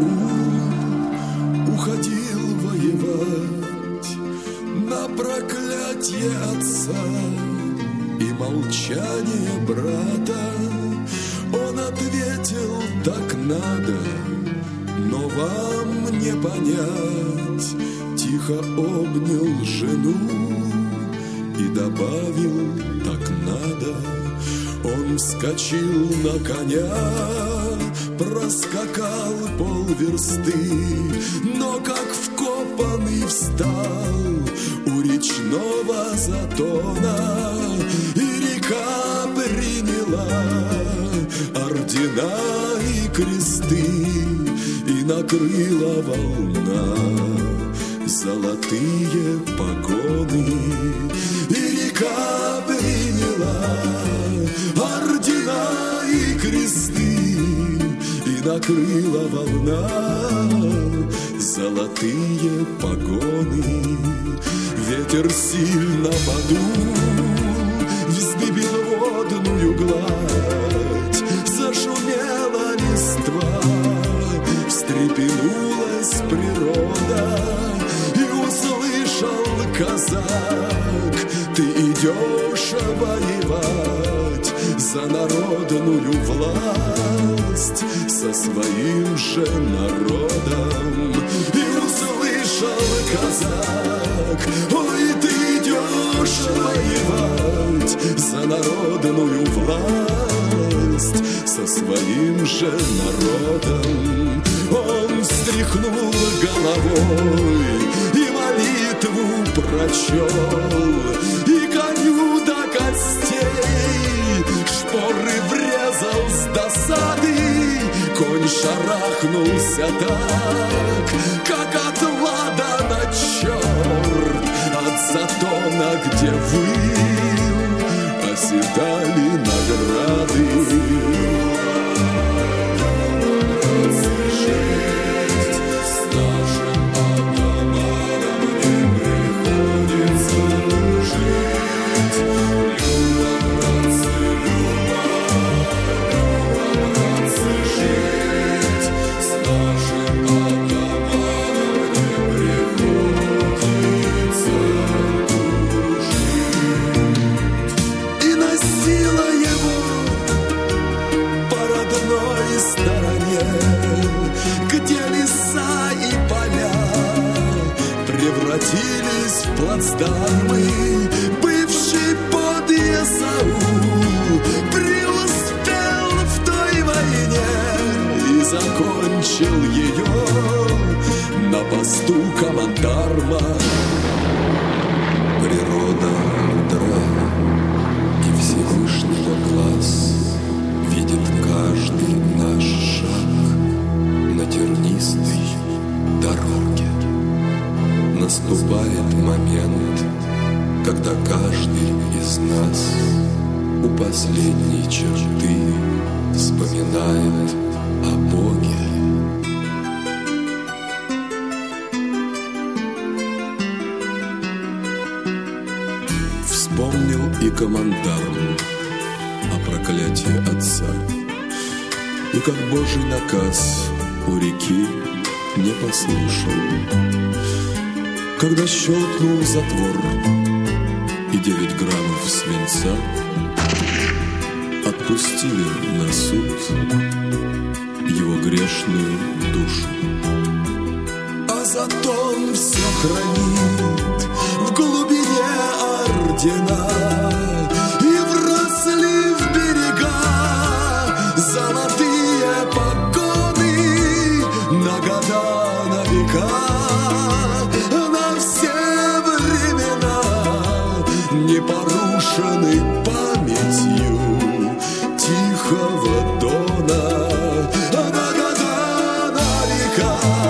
уходил воевать на проклятие отца и молчание брата. Он ответил: так надо, но вам не понять. Тихо обнял жену и добавил: так надо. Он вскочил на коня, проскакал полверсты, но как вкопанный встал у речного затона, и река приняла ордена и кресты, и накрыла волна золотые погоны, и река приняла ордена и кресты, и накрыла волна золотые погоны. Ветер сильно подул, вздыбил водную гладь, зашумела листва, встрепенулась природа, и услышал казак: ты идешь воевать за народную власть со своим же народом. И услышал казак: ой, ты идешь воевать за народную власть со своим же народом. Он встряхнул головой и молитву прочел, и коню до костей шпоры врезал с досады. Конь шарахнулся так, как от ладана черт, от затона, где выл, оседали награды. Превратились в плацдармы, бывший подъясаул преуспел в той войне и закончил ее на посту командарма. Природа мудра, и Всевышнего глаз видит каждый наш шаг на тернистой дороге. Наступает момент, когда каждый из нас у последней черты вспоминает о Боге. Вспомнил и командарм о проклятии отца, и как Божий наказ у реки не послушал, когда щелкнул затвор и 9 граммов свинца отпустили на суд его грешную душу. А затон все хранит в глубине ордена, и вросли в берега золотые погоны на года, на века. Непорушенный памятью тихого дона, на года, на века.